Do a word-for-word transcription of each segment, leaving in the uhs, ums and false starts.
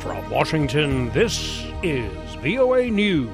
From Washington, this is V O A News.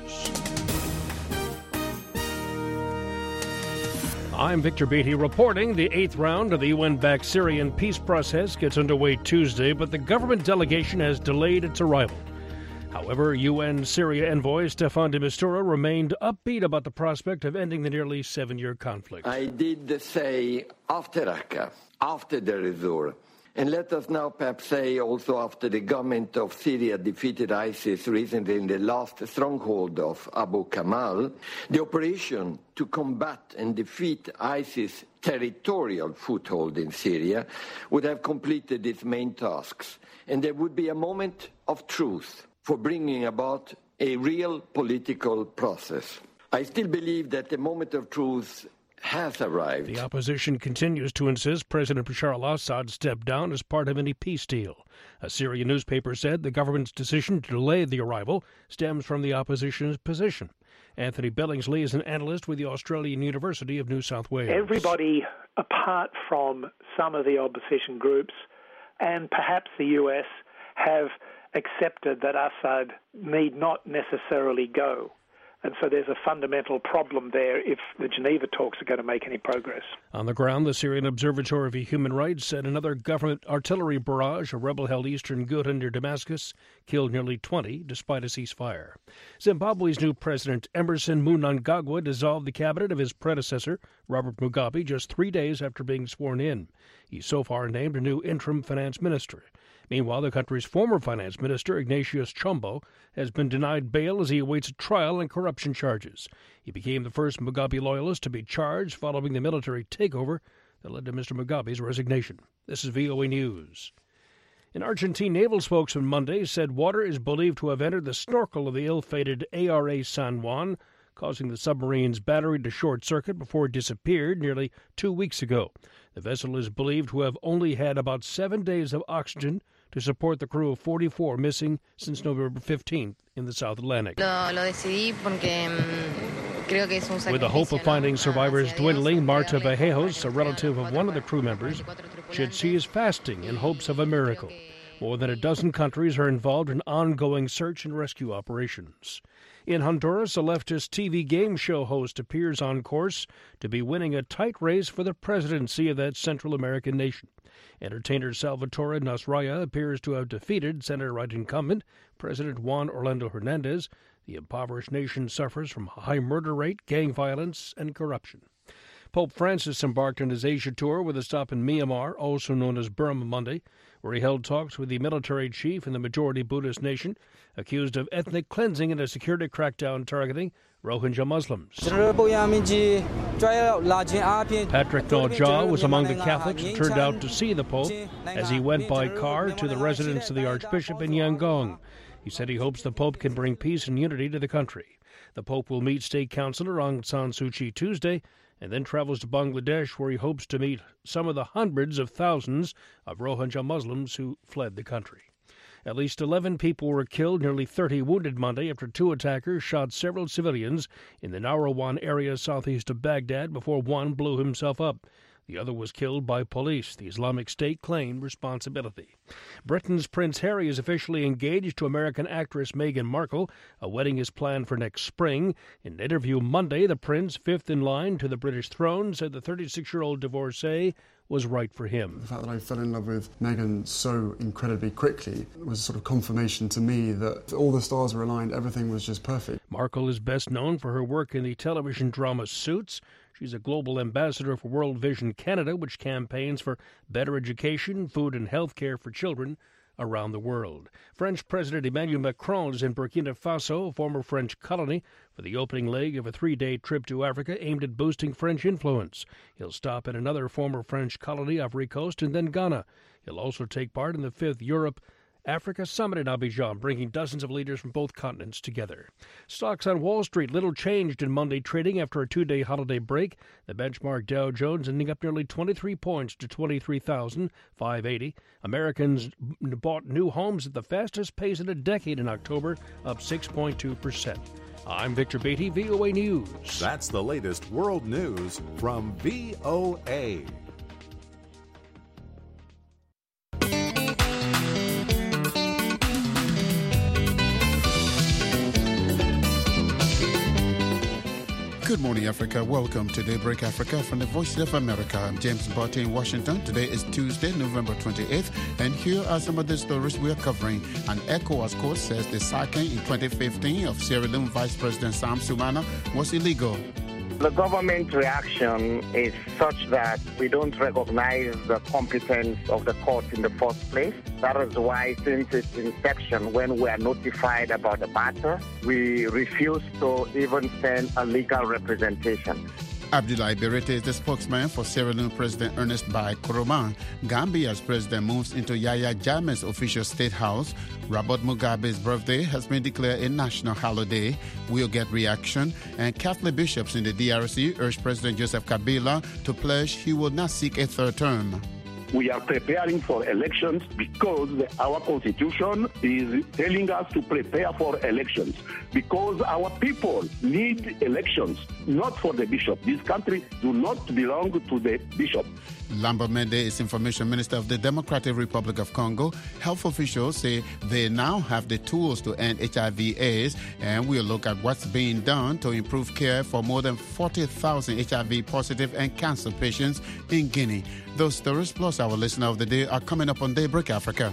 I'm Victor Beatty reporting. The eighth round of the U N-backed Syrian peace process gets underway Tuesday, but the government delegation has delayed its arrival. However, U N Syria envoy Staffan de Mistura remained upbeat about the prospect of ending the nearly seven-year conflict. I did say after Raqqa, after the resort, and let us now perhaps say also after the government of Syria defeated ISIS recently in the last stronghold of Abu Kamal, the operation to combat and defeat ISIS' territorial foothold in Syria would have completed its main tasks, and there would be a moment of truth for bringing about a real political process. I still believe that the moment of truth has arrived. The opposition continues to insist President Bashar al-Assad step down as part of any peace deal. A Syrian newspaper said the government's decision to delay the arrival stems from the opposition's position. Anthony Billingsley is an analyst with the Australian University of New South Wales. Everybody, apart from some of the opposition groups and perhaps the U S, have accepted that Assad need not necessarily go. And so there's a fundamental problem there if the Geneva talks are going to make any progress. On the ground, the Syrian Observatory for Human Rights said another government artillery barrage of rebel-held eastern Ghouta near Damascus killed nearly twenty, despite a ceasefire. Zimbabwe's new president, Emerson Mnangagwa, dissolved the cabinet of his predecessor, Robert Mugabe, just three days after being sworn in. He so far named a new interim finance minister. Meanwhile, the country's former finance minister, Ignatius Chombo, has been denied bail as he awaits a trial on corruption charges. He became the first Mugabe loyalist to be charged following the military takeover that led to Mister Mugabe's resignation. This is V O A News. An Argentine naval spokesman Monday said water is believed to have entered the snorkel of the ill-fated A R A San Juan, causing the submarine's battery to short-circuit before it disappeared nearly two weeks ago. The vessel is believed to have only had about seven days of oxygen to support the crew of forty-four missing since November fifteenth in the South Atlantic. Lo, lo decidí porque, um, creo que es un sacrificio, With the hope of finding ¿no? survivors Hacia dwindling, Dios, Marta darle Vallejos, a gracias relative a of one of the crew members, said she is fasting in hopes of a miracle. More than a dozen countries are involved in ongoing search and rescue operations. In Honduras, a leftist T V game show host appears on course to be winning a tight race for the presidency of that Central American nation. Entertainer Salvatore Nasralla appears to have defeated center-right incumbent President Juan Orlando Hernandez. The impoverished nation suffers from a high murder rate, gang violence, and corruption. Pope Francis embarked on his Asia tour with a stop in Myanmar, also known as Burma, Monday, where he held talks with the military chief in the majority Buddhist nation, accused of ethnic cleansing and a security crackdown targeting Rohingya Muslims. Patrick Naw was among the Catholics who turned out to see the Pope as he went by car to the residence of the Archbishop in Yangon. He said he hopes the Pope can bring peace and unity to the country. The Pope will meet State Councilor Aung San Suu Kyi Tuesday and then travels to Bangladesh, where he hopes to meet some of the hundreds of thousands of Rohingya Muslims who fled the country. At least eleven people were killed, nearly thirty wounded Monday after two attackers shot several civilians in the Narawan area southeast of Baghdad before one blew himself up. The other was killed by police. The Islamic State claimed responsibility. Britain's Prince Harry is officially engaged to American actress Meghan Markle. A wedding is planned for next spring. In an interview Monday, the prince, fifth in line to the British throne, said the thirty-six-year-old divorcee was right for him. The fact that I fell in love with Meghan so incredibly quickly was sort of confirmation to me that all the stars were aligned, everything was just perfect. Markle is best known for her work in the television drama Suits. She's a global ambassador for World Vision Canada, which campaigns for better education, food and health care for children around the world. French President Emmanuel Macron is in Burkina Faso, a former French colony, for the opening leg of a three-day trip to Africa aimed at boosting French influence. He'll stop at another former French colony, Ivory Coast, and then Ghana. He'll also take part in the fifth Europe Africa Summit in Abidjan, bringing dozens of leaders from both continents together. Stocks on Wall Street little changed in Monday trading after a two-day holiday break. The benchmark Dow Jones ending up nearly twenty-three points to twenty-three thousand five hundred eighty. Americans bought new homes at the fastest pace in a decade in October, up six point two percent. I'm Victor Beatty, V O A News. That's the latest world news from V O A. Good morning, Africa. Welcome to Daybreak Africa from the Voice of America. I'm James Barty in Washington. Today is Tuesday, November twenty-eighth, and here are some of the stories we are covering. An ECOWAS court says the sacking in twenty fifteen of Sierra Leone Vice President Sam Sumana was illegal. The government reaction is such that we don't recognize the competence of the court in the first place. That is why, since its inception, when we are notified about the matter, we refuse to even send a legal representation. Abdoulaye Berete is the spokesman for Sierra Leone President Ernest Bai Koroma. Gambia's president moves into Yahya Jammeh's official state house. Robert Mugabe's birthday has been declared a national holiday. We'll get reaction. And Catholic bishops in the D R C urge President Joseph Kabila to pledge he will not seek a third term. We are preparing for elections because our constitution is telling us to prepare for elections, because our people need elections, not for the bishop. This country do not belong to the bishop. Lambert Mende is Information Minister of the Democratic Republic of Congo. Health officials say they now have the tools to end H I V AIDS, and we'll look at what's being done to improve care for more than forty thousand H I V positive and cancer patients in Guinea. Those stories plus our listener of the day are coming up on Daybreak Africa.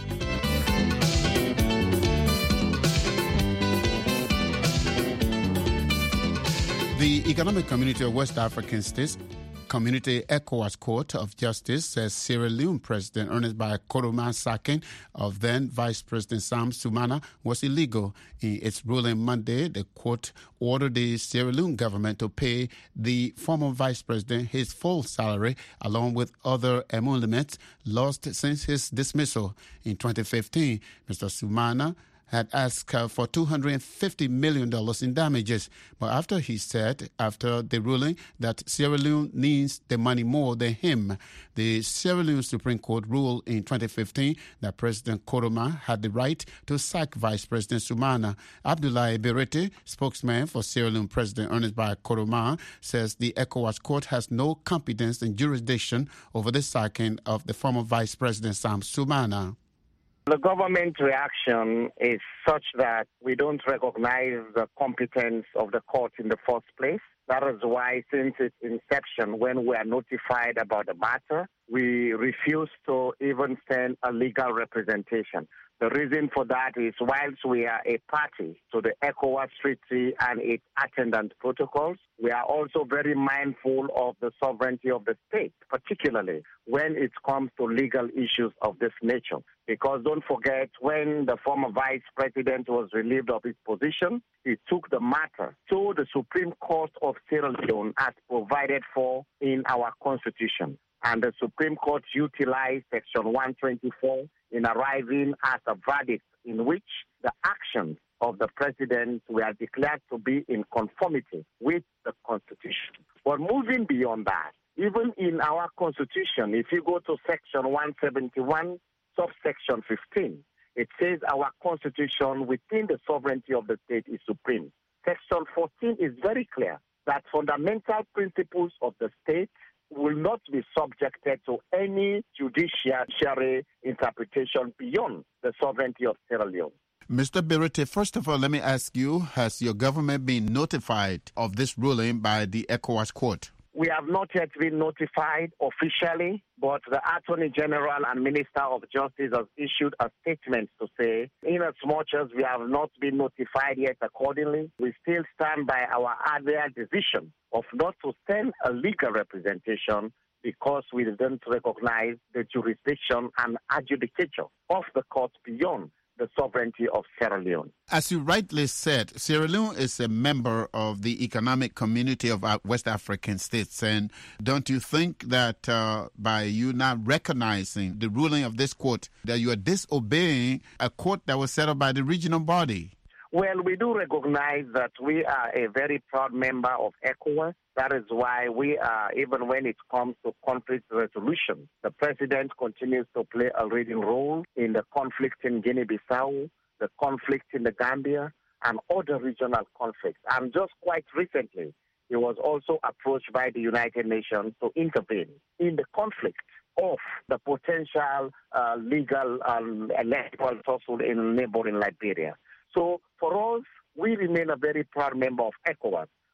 The Economic Community of West African States Community ECOWAS Court of Justice says Sierra Leone President Ernest Bai Koroma's sacking of then Vice President Sam Sumana was illegal. In its ruling Monday, the court ordered the Sierra Leone government to pay the former Vice President his full salary along with other emoluments lost since his dismissal. In twenty fifteen, Mister Sumana had asked for two hundred fifty million dollars in damages. But after he said, after the ruling, that Sierra Leone needs the money more than him, the Sierra Leone Supreme Court ruled in twenty fifteen that President Koroma had the right to sack Vice President Sumana. Abdoulaye Berete, spokesman for Sierra Leone President Ernest Bai Koroma, says the ECOWAS court has no competence and jurisdiction over the sacking of the former Vice President Sam Sumana. The government reaction is such that we don't recognize the competence of the court in the first place. That is why, since its inception, when we are notified about the matter, we refuse to even send a legal representation. The reason for that is, whilst we are a party to the ECOWAS Treaty and its attendant protocols, we are also very mindful of the sovereignty of the state, particularly when it comes to legal issues of this nature. Because don't forget, when the former vice president was relieved of his position, he took the matter to the Supreme Court of Sierra Leone as provided for in our constitution. And the Supreme Court utilized Section one twenty-four in arriving at a verdict in which the actions of the president were declared to be in conformity with the Constitution. But moving beyond that, even in our Constitution, if you go to Section one seventy-one, subsection fifteen, it says our Constitution within the sovereignty of the state is supreme. Section fourteen is very clear that fundamental principles of the state will not be subjected to any judiciary interpretation beyond the sovereignty of Sierra Leone. Mister Berete, first of all, let me ask you, has your government been notified of this ruling by the ECOWAS court? We have not yet been notified officially, but the Attorney General and Minister of Justice has issued a statement to say, in as much as we have not been notified yet accordingly, we still stand by our earlier decision of not to send a legal representation because we didn't recognize the jurisdiction and adjudicature of the court beyond the sovereignty of Sierra Leone. As you rightly said, Sierra Leone is a member of the Economic Community of West African States. And don't you think that uh, by you not recognizing the ruling of this court, that you are disobeying a court that was set up by the regional body? Well, we do recognize that we are a very proud member of ECOWAS. That is why we are, even when it comes to conflict resolution, the president continues to play a leading role in the conflict in Guinea-Bissau, the conflict in the Gambia, and other regional conflicts. And just quite recently, he was also approached by the United Nations to intervene in the conflict of the potential uh, legal um, electoral tussle in neighboring Liberia. So for us, we remain a very proud member of ECOWAS.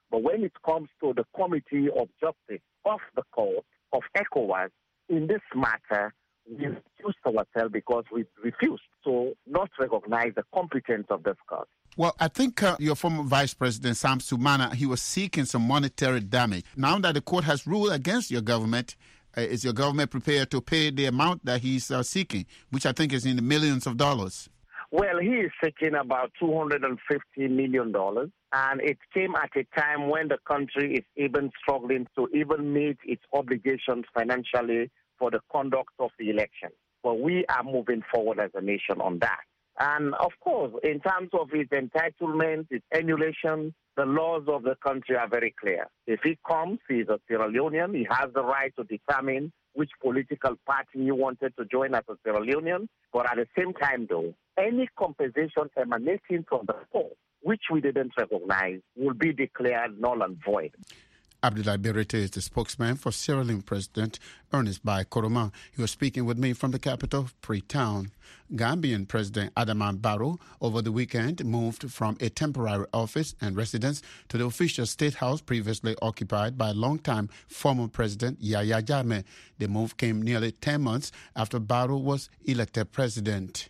But when it comes to the Committee of Justice of the Court of ECOWAS, in this matter, we refused ourselves because we refused to not recognize the competence of this court. Well, I think uh, your former Vice President, Sam Sumana, he was seeking some monetary damage. Now that the court has ruled against your government, uh, is your government prepared to pay the amount that he's uh, seeking, which I think is in the millions of dollars? Well, he is seeking about two hundred fifty million dollars, and it came at a time when the country is even struggling to even meet its obligations financially for the conduct of the election. But we are moving forward as a nation on that. And of course, in terms of his entitlement, his emulation, the laws of the country are very clear. If he comes, he's a Sierra Leonean, he has the right to determine which political party he wanted to join as a Sierra Leonean. But at the same time, though, any compensation emanating from the court, which we didn't recognize, will be declared null and void. Abdoulaye Berete is the spokesman for Sierra Leone President Ernest Bai Koroma. He was speaking with me from the capital, Freetown. Gambian President Adama Barrow over the weekend moved from a temporary office and residence to the official state house previously occupied by longtime former President Yahya Jammeh. The move came nearly ten months after Barrow was elected president.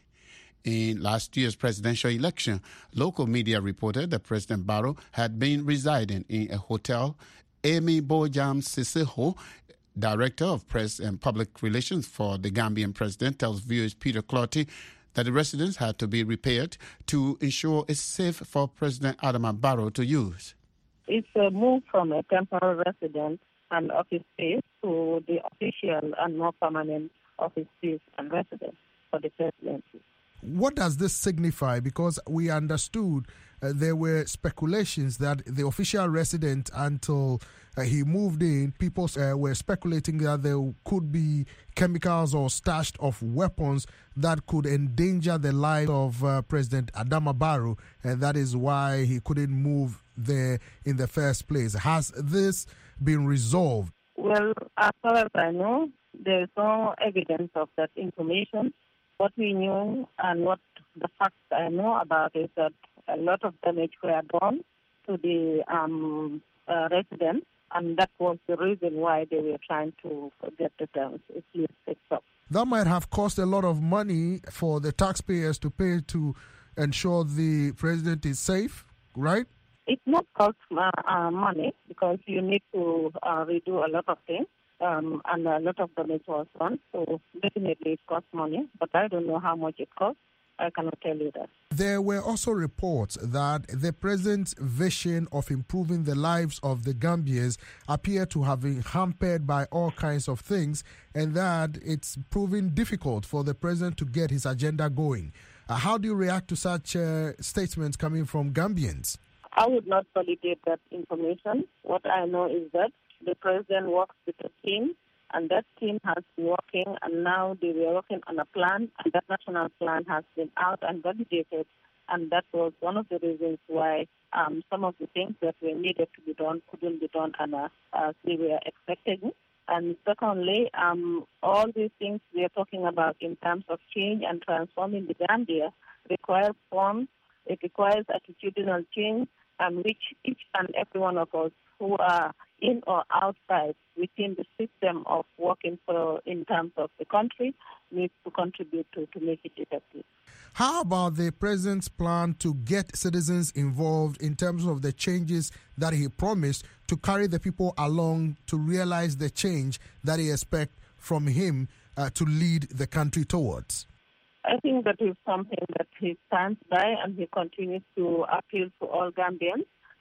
In last year's presidential election, local media reported that President Barrow had been residing in a hotel. Amy Bojam Sissoho, Director of Press and Public Relations for the Gambian president, tells viewers Peter Clotty that the residence had to be repaired to ensure it's safe for President Adama Barrow to use. It's a move from a temporary residence and office space to the official and more permanent office space and residence for the presidency. What does this signify? Because we understood uh, there were speculations that the official resident, until uh, he moved in, people uh, were speculating that there could be chemicals or stashed of weapons that could endanger the life of uh, President Adama Barrow, and that is why he couldn't move there in the first place. Has this been resolved? Well, as far as I know, there is no evidence of that information. What we knew and what the facts I know about is that a lot of damage were done to the um, uh, residents, and that was the reason why they were trying to get the terms at least fixed up. That might have cost a lot of money for the taxpayers to pay to ensure the president is safe, right? It not cost uh, uh, money because you need to uh, redo a lot of things. Um, and a lot of damage was done, so definitely it costs money, but I don't know how much it costs. I cannot tell you that. There were also reports that the president's vision of improving the lives of the Gambians appear to have been hampered by all kinds of things, and that it's proving difficult for the president to get his agenda going. Uh, how do you react to such uh, statements coming from Gambians? I would not validate that information. What I know is that the president works with a team, and that team has been working, and now they were working on a plan, and that national plan has been out and validated, and that was one of the reasons why um, some of the things that were needed to be done couldn't be done and, uh, as we were expecting. And secondly, um, all these things we are talking about in terms of change and transforming the Gambia require forms, it requires attitudinal change, and which each and every one of us who are in or outside within the system of working for in terms of the country needs to contribute to, to make it effective. How about the president's plan to get citizens involved in terms of the changes that he promised to carry the people along to realize the change that he expects from him uh, to lead the country towards? I think that is something that he stands by, and he continues to appeal to all Gambians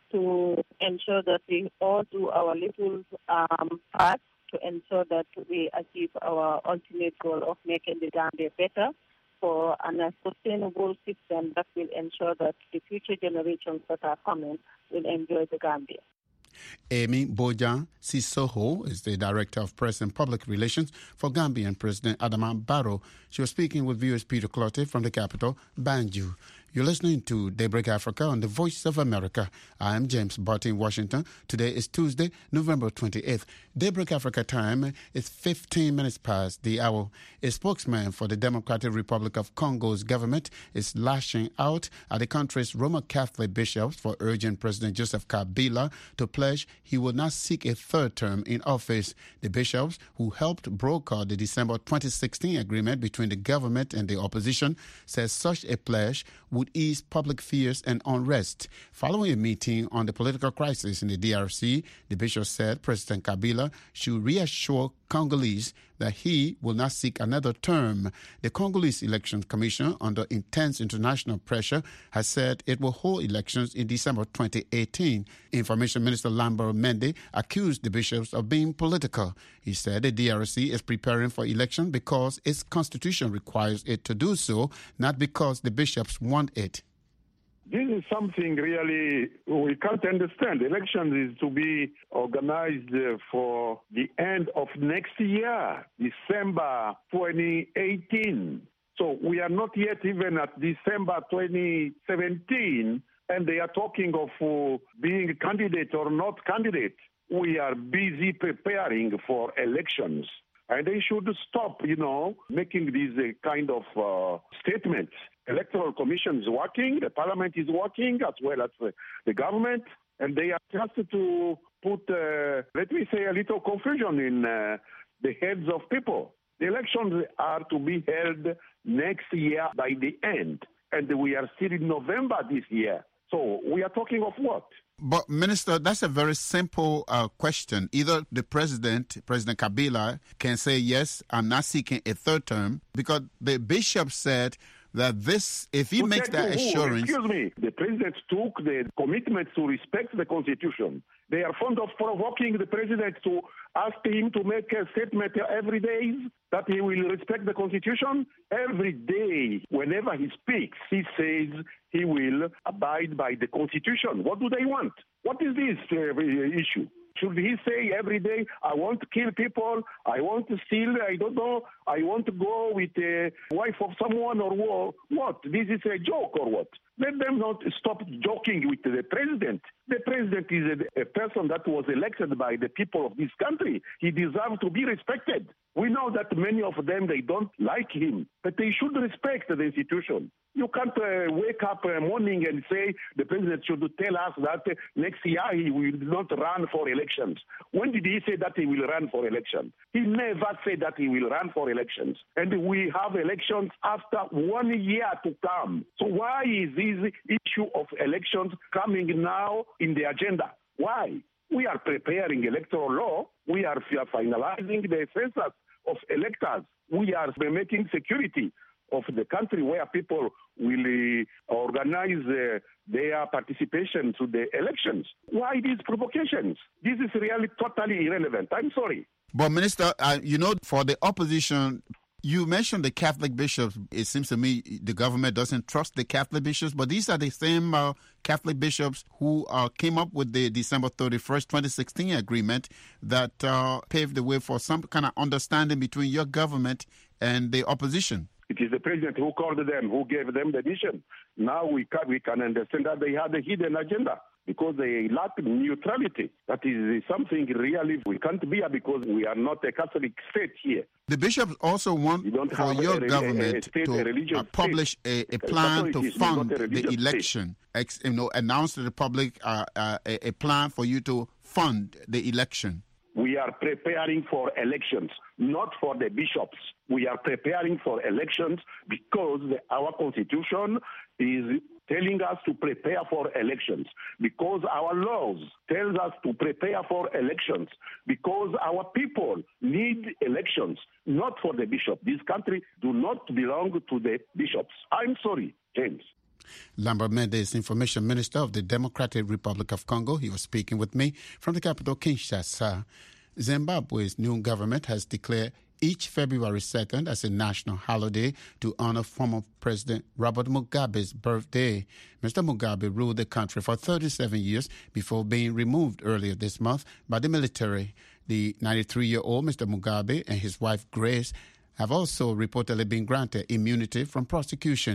to ensure that we all do our little um, part to ensure that we achieve our ultimate goal of making the Gambia better for a sustainable system that will ensure that the future generations that are coming will enjoy the Gambia. Amy Bojam Sissoho is the Director of Press and Public Relations for Gambian President Adama Barrow. She was speaking with viewers Peter Clotty from the capital, Banjul. You're listening to Daybreak Africa on the Voice of America. I am James Barty in Washington. Today is Tuesday, November twenty-eighth. Daybreak Africa time is fifteen minutes past the hour. A spokesman for the Democratic Republic of Congo's government is lashing out at the country's Roman Catholic bishops for urging President Joseph Kabila to pledge he will not seek a third term in office. The bishops, who helped broker the December twenty sixteen agreement between the government and the opposition, says such a pledge would ease public fears and unrest. Following a meeting on the political crisis in the D R C, the bishop said President Kabila should reassure Congolese that he will not seek another term. The Congolese Election Commission, under intense international pressure, has said it will hold elections in December twenty eighteen. Information Minister Lambert Mende accused the bishops of being political. He said the D R C is preparing for election because its constitution requires it to do so, not because the bishops want it. This is something really we can't understand. Elections is to be organized uh, for the end of next year, December twenty eighteen. So we are not yet even at December twenty seventeen, and they are talking of uh, being candidate or not candidate. We are busy preparing for elections. And they should stop, you know, making these uh, kind of uh, statements. Electoral Commission is working, the Parliament is working, as well as uh, the government, and they are just to put, uh, let me say, a little confusion in uh, the heads of people. The elections are to be held next year by the end, and we are still in November this year. So we are talking of what? But, Minister, that's a very simple uh, question. Either the president, President Kabila, can say, yes, I'm not seeking a third term, because the bishop said that this, if he to makes that assurance... Excuse me, the president took the commitment to respect the Constitution. They are fond of provoking the president to ask him to make a statement every day that he will respect the Constitution. Every day, whenever he speaks, he says he will abide by the Constitution. What do they want? What is this uh, issue? Should he say every day, I want to kill people, I want to steal, I don't know, I want to go with the wife of someone or what? This is a joke or what? Let them not stop joking with the president. The president is a, a person that was elected by the people of this country. He deserves to be respected. We know that many of them, they don't like him, but they should respect the institution. You can't uh, wake up a uh, morning and say the president should tell us that uh, next year he will not run for elections. When did he say that he will run for elections? He never said that he will run for elections. And we have elections after one year to come. So why is this issue of elections coming now in the agenda? Why? We are preparing electoral law. We are finalizing the census of electors. We are making security of the country where people will uh, organize uh, their participation to the elections. Why these provocations? This is really totally irrelevant. I'm sorry. But, Minister, uh, you know, for the opposition, you mentioned the Catholic bishops. It seems to me the government doesn't trust the Catholic bishops, but these are the same uh, Catholic bishops who uh, came up with the December thirty-first, twenty sixteen agreement that uh, paved the way for some kind of understanding between your government and the opposition. It is the president who called them, who gave them the mission. Now we can, we can understand that they had a hidden agenda because they lack neutrality. That is something really we can't be because we are not a Catholic state here. The bishops also want for your a, government a state, to uh, publish a, a plan to fund the election, Ex, you know, announce to the public uh, uh, a, a plan for you to fund the election. We are preparing for elections, not for the bishops. We are preparing for elections because the, our constitution is telling us to prepare for elections, because our laws tell us to prepare for elections, because our people need elections, not for the bishop. This country do not belong to the bishops. I'm sorry, James. Lambert Mende is Information Minister of the Democratic Republic of Congo. He was speaking with me from the capital, Kinshasa. Zimbabwe's new government has declared each February second as a national holiday to honor former President Robert Mugabe's birthday. Mister Mugabe ruled the country for thirty-seven years before being removed earlier this month by the military. The ninety-three-year-old Mister Mugabe and his wife Grace have also reportedly been granted immunity from prosecution.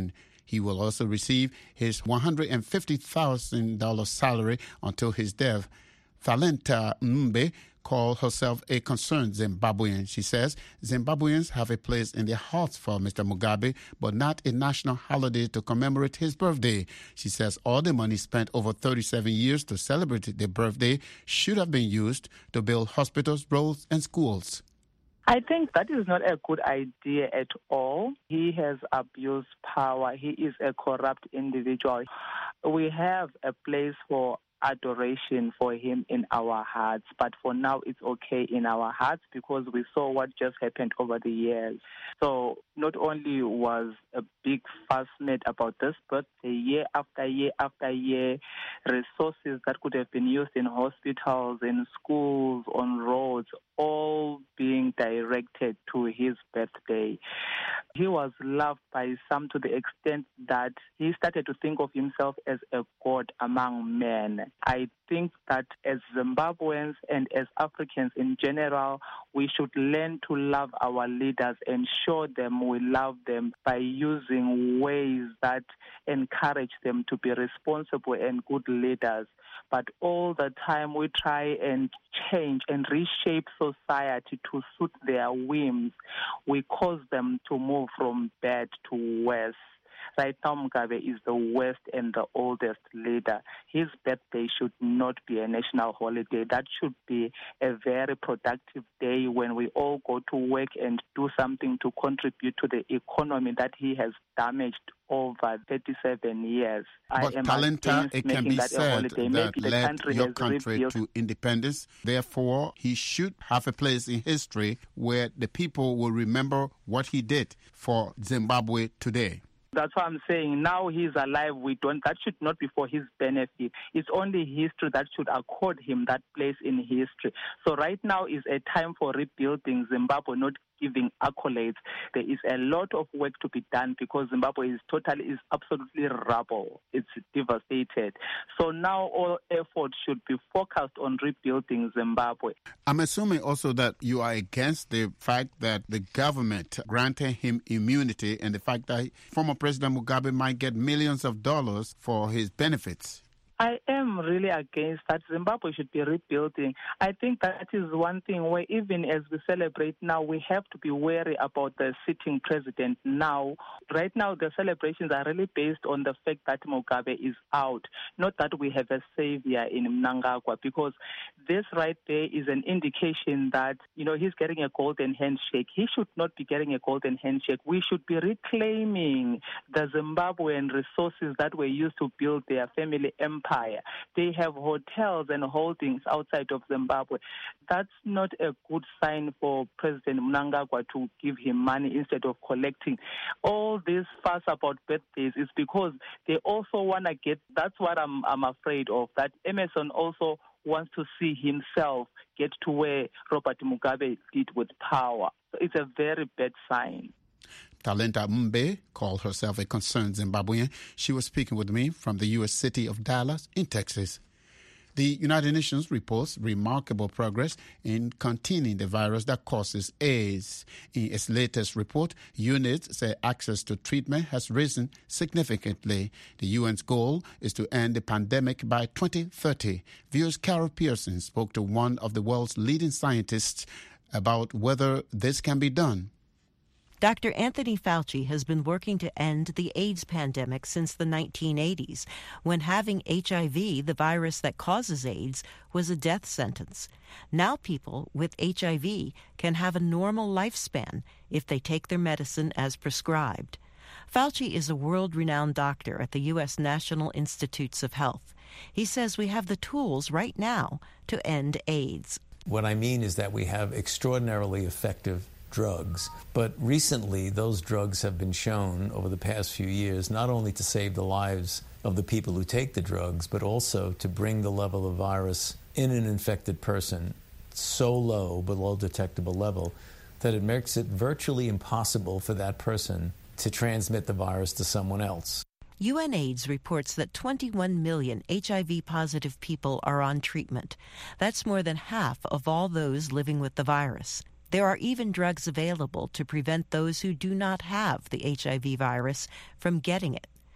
He will also receive his one hundred fifty thousand dollars salary until his death. Thalenta Mbe called herself a concerned Zimbabwean. She says Zimbabweans have a place in their hearts for Mister Mugabe, but not a national holiday to commemorate his birthday. She says all the money spent over thirty-seven years to celebrate their birthday should have been used to build hospitals, roads, and schools. I think that is not a good idea at all. He has abused power. He is a corrupt individual. We have a place for adoration for him in our hearts, but for now it's okay in our hearts because we saw what just happened over the years. So not only was a big fuss made about this, but year after year after year, resources that could have been used in hospitals, in schools, on roads, all being directed to his birthday. He was loved by some to the extent that he started to think of himself as a god among men. I think that as Zimbabweans and as Africans in general, we should learn to love our leaders and show them we love them by using ways that encourage them to be responsible and good leaders. But all the time we try and change and reshape society to suit their whims. We cause them to move from bad to worse. Right now, Mugabe is the worst and the oldest leader. His birthday should not be a national holiday. That should be a very productive day when we all go to work and do something to contribute to the economy that he has damaged over thirty-seven years. But I am Thalenta, it can be that said that Maybe led country your country rebuilt. to independence. Therefore, he should have a place in history where the people will remember what he did for Zimbabwe today. That's what I'm saying. Now he's alive. We don't. That should not be for his benefit. It's only history that should accord him that place in history. So right now is a time for rebuilding Zimbabwe, not giving accolades. There is a lot of work to be done because Zimbabwe is totally, is absolutely rubble. It's devastated. So now all efforts should be focused on rebuilding Zimbabwe. I'm assuming also that you are against the fact that the government granted him immunity and the fact that former President Mugabe might get millions of dollars for his benefits. I am really against that. Zimbabwe should be rebuilding. I think that is one thing where even as we celebrate now, we have to be wary about the sitting president now. Right now, the celebrations are really based on the fact that Mugabe is out, not that we have a savior in Mnangagwa, because this right there is an indication that, you know, he's getting a golden handshake. He should not be getting a golden handshake. We should be reclaiming the Zimbabwean resources that were used to build their family empire. They have hotels and holdings outside of Zimbabwe. That's not a good sign for President Mnangagwa to give him money instead of collecting. All this fuss about birthdays is because they also want to get, that's what I'm, I'm afraid of, that Emerson also wants to see himself get to where Robert Mugabe did with power. So it's a very bad sign. Thalenta Mbe called herself a concerned Zimbabwean. She was speaking with me from the U S city of Dallas in Texas. The United Nations reports remarkable progress in containing the virus that causes AIDS. In its latest report, UNAIDS said access to treatment has risen significantly. The U N's goal is to end the pandemic by twenty thirty. V O's Carol Pearson spoke to one of the world's leading scientists about whether this can be done. Doctor Anthony Fauci has been working to end the AIDS pandemic since the nineteen eighties, when having H I V, the virus that causes AIDS, was a death sentence. Now people with H I V can have a normal lifespan if they take their medicine as prescribed. Fauci is a world-renowned doctor at the U S National Institutes of Health. He says we have the tools right now to end AIDS. What I mean is that we have extraordinarily effective drugs. But recently, those drugs have been shown over the past few years not only to save the lives of the people who take the drugs, but also to bring the level of virus in an infected person so low, below detectable level, that it makes it virtually impossible for that person to transmit the virus to someone else. UNAIDS reports that twenty-one million H I V-positive people are on treatment. That's more than half of all those living with the virus. There are even drugs available to prevent those who do not have the H I V virus from getting it.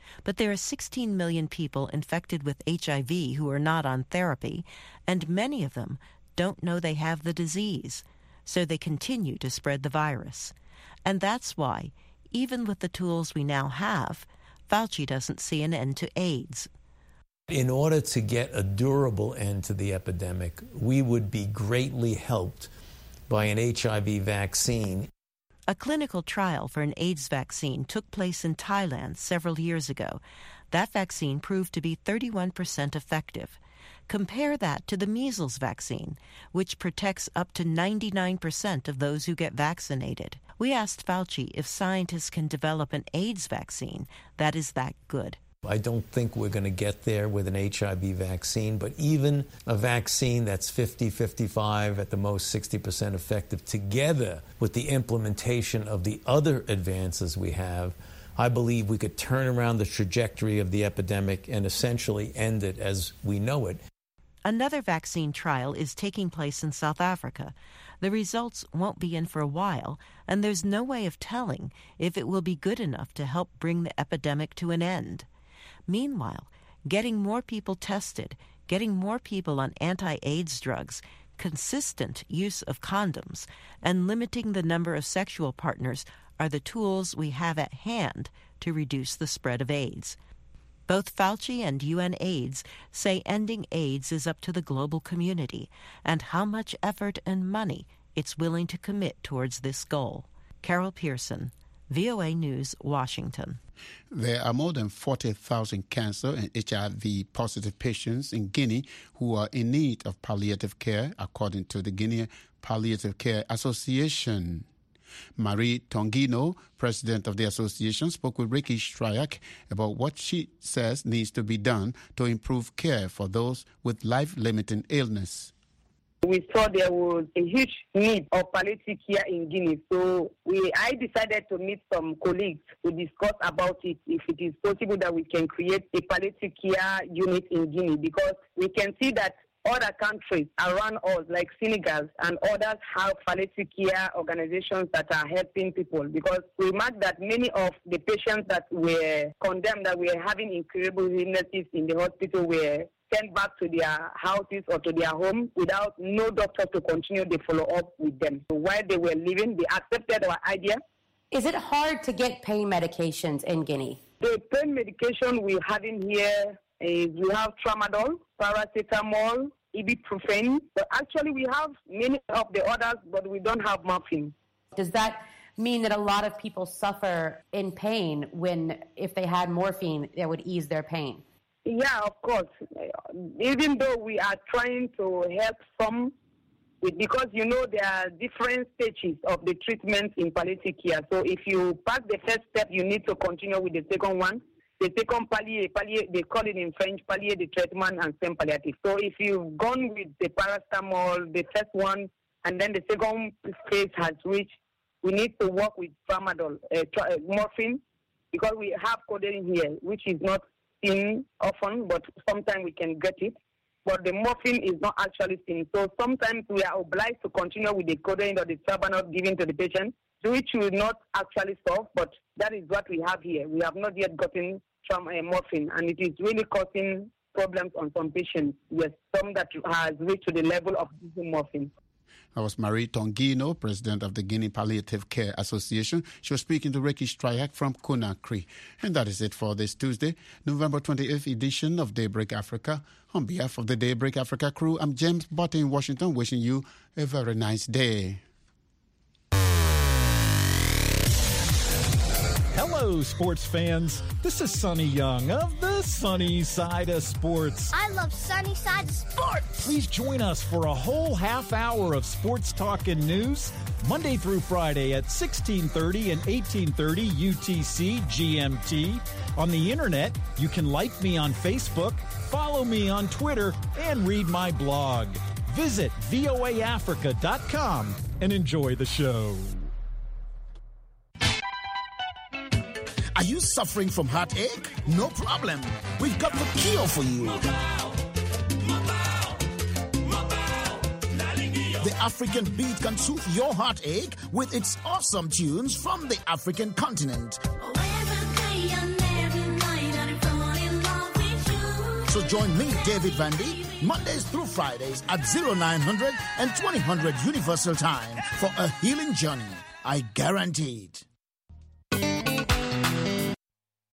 But there are sixteen million people infected with H I V who are not on therapy, and many of them don't know they have the disease, so they continue to spread the virus. And that's why, even with the tools we now have, Fauci doesn't see an end to AIDS. In order to get a durable end to the epidemic, we would be greatly helped by an H I V vaccine. A clinical trial for an AIDS vaccine took place in Thailand several years ago. That vaccine proved to be thirty-one percent effective. Compare that to the measles vaccine, which protects up to ninety-nine percent of those who get vaccinated. We asked Fauci if scientists can develop an AIDS vaccine that is that good. I don't think we're going to get there with an H I V vaccine, but even a vaccine that's fifty, fifty-five, at the most sixty percent effective, together with the implementation of the other advances we have, I believe we could turn around the trajectory of the epidemic and essentially end it as we know it. Another vaccine trial is taking place in South Africa. The results won't be in for a while, and there's no way of telling if it will be good enough to help bring the epidemic to an end. Meanwhile, getting more people tested, getting more people on anti-AIDS drugs, consistent use of condoms, and limiting the number of sexual partners are the tools we have at hand to reduce the spread of AIDS. Both Fauci and U N AIDS say ending AIDS is up to the global community and how much effort and money it's willing to commit towards this goal. Carol Pearson, V O A News, Washington. There are more than forty thousand cancer and H I V-positive patients in Guinea who are in need of palliative care, according to the Guinea Palliative Care Association. Marie Tongino, president of the association, spoke with Ricky Stryak about what she says needs to be done to improve care for those with life-limiting illness. We saw there was a huge need of palliative care in Guinea, so we I decided to meet some colleagues to discuss about it, if it is possible that we can create a palliative care unit in Guinea, because we can see that other countries around us, like Senegal and others, have palliative care organizations that are helping people, because we marked that many of the patients that were condemned, that were having incurable illnesses in the hospital, were sent back to their houses or to their homes without no doctor to continue the follow-up with them. So while they were living, they accepted our idea. Is it hard to get pain medications in Guinea? The pain medication we have in here is we have tramadol, paracetamol, ibuprofen. But actually we have many of the others, but we don't have morphine. Does that mean that a lot of people suffer in pain when, if they had morphine, that would ease their pain? Yeah, of course. Even though we are trying to help some, because, you know, there are different stages of the treatment in palliative care. So if you pass the first step, you need to continue with the second one. The second palliate, palliate, they call it in French, palliate the treatment and same palliative. So if you've gone with the paracetamol, the first one, and then the second phase has reached, we need to work with tramadol, uh, tra- morphine, because we have codeine here, which is not seen often, but sometimes we can get it. But the morphine is not actually seen. So sometimes we are obliged to continue with the codeine or the tramadol given to the patient, which will not actually solve, but that is what we have here. We have not yet gotten from uh, morphine, and it is really causing problems on some patients. Yes, some that has reached to the level of using morphine. That was Marie Tongino, president of the Guinea Palliative Care Association. She was speaking to Ricky Stryak from Conakry. And that is it for this Tuesday, November twenty-eighth edition of Daybreak Africa. On behalf of the Daybreak Africa crew, I'm James Botte in Washington, wishing you a very nice day. Hello, sports fans. This is Sonny Young of the Sunny Side of Sports. I love Sunny Side of Sports. Please join us for a whole half hour of sports talk and news, Monday through Friday at sixteen thirty and eighteen thirty U T C G M T. On the internet, you can like me on Facebook, follow me on Twitter, and read my blog. Visit V O A Africa dot com and enjoy the show. Are you suffering from heartache? No problem. We've got the cure for you. The African beat can soothe your heartache with its awesome tunes from the African continent. So join me, David Vandy, Mondays through Fridays at oh nine hundred and twenty hundred Universal Time for a healing journey. I guarantee it.